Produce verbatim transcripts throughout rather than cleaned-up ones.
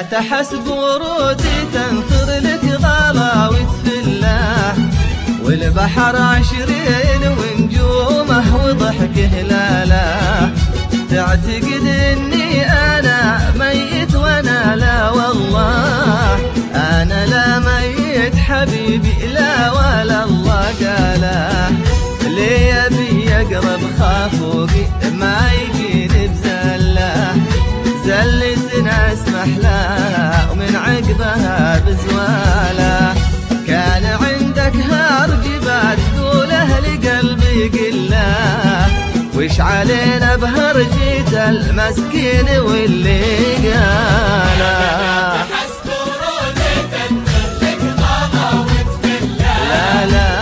تحسب ورودي تنثر لك غلا وتفله، والبحر عشرين ونجومه وضحك هلاله. تعتقد اني انا ميت وانا لا والله، انا لا ميت حبيبي لا ولا الله قاله. ليه يبي يقرب خافوقي ما يجيني بزله، زلتنا اسمح لها ومن عقبها بزواله. كان عندك هرجبات تقوله لقلبي قله، وش علينا بهرجيت المسكين واللي قاله. لا لا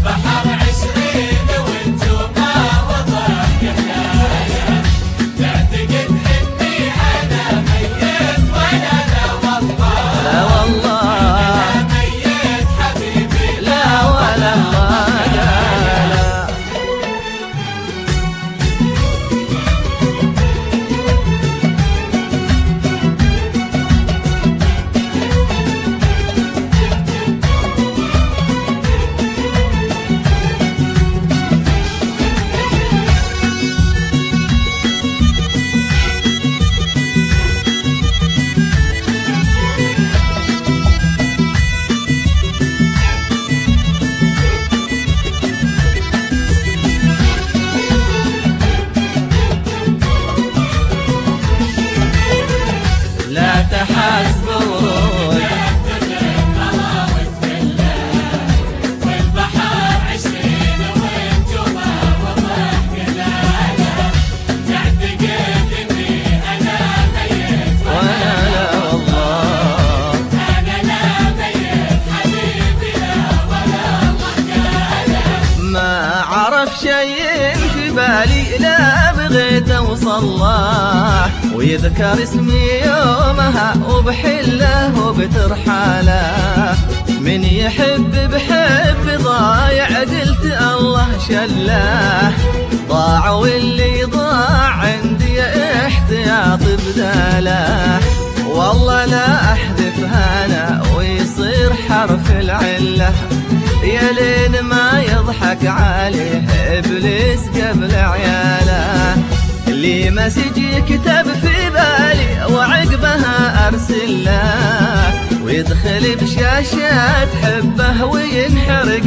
شيء في بالي لا بغيت اوصله، ويذكر اسمي يومها وبحله وبترحاله. من يحب بحب ضايع قلت الله شله، ضاع واللي ضاع عندي احتياط بداله. والله لا احذفها انا ويصير حرف العله، يا لين ما يضحك عليه إبليس قبل عياله. اللي مسج يكتب في بالي وعقبها أرسل له، ويدخل بشاشات حبه وينحرق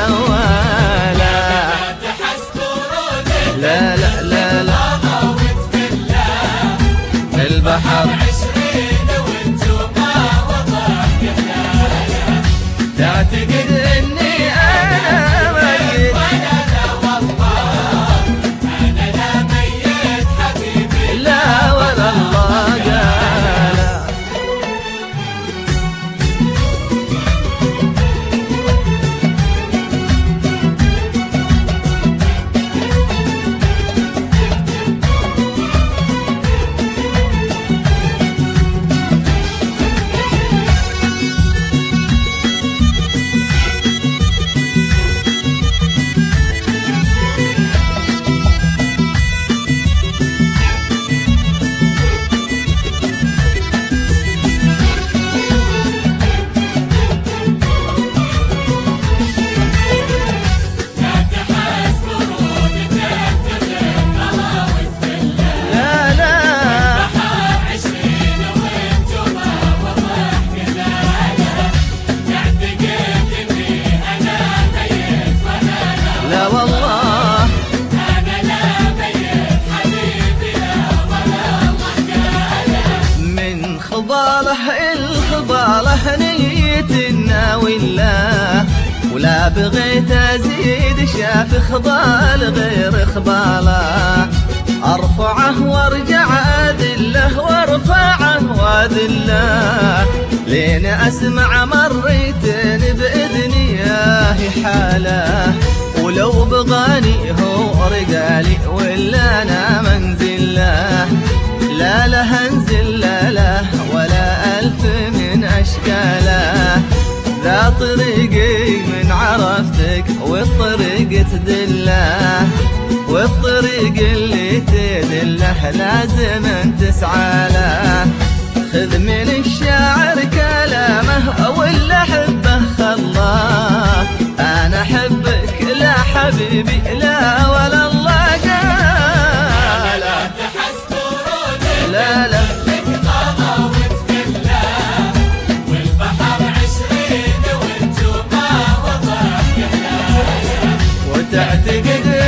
جواله. لا لا لا لا البحر عشرين وانتما وضحك هلاله. تعتقد اني انا ميت وانا لا والله، انا لا ميت حبيبي لا ولا الله قاله. الخباله نيتنا ولا ولا بغيت ازيد شاف خبال غير خباله. ارفعه وارجع اذله وارفعه واذله، لين اسمع مريتين باذني ياه حاله. ولو بغاني هو رجالي ولا انا منزله، لا له انزل لا له ولا الف من اشكاله. ذا طريقي من عرفتك والطريق تدله، والطريق اللي تدله لازم تسعى له. خذ من الشاعر كلامه ولا حبه خلاه. انا احبك لا حبيبي لا ولا الله قال. لا لا وتعتقد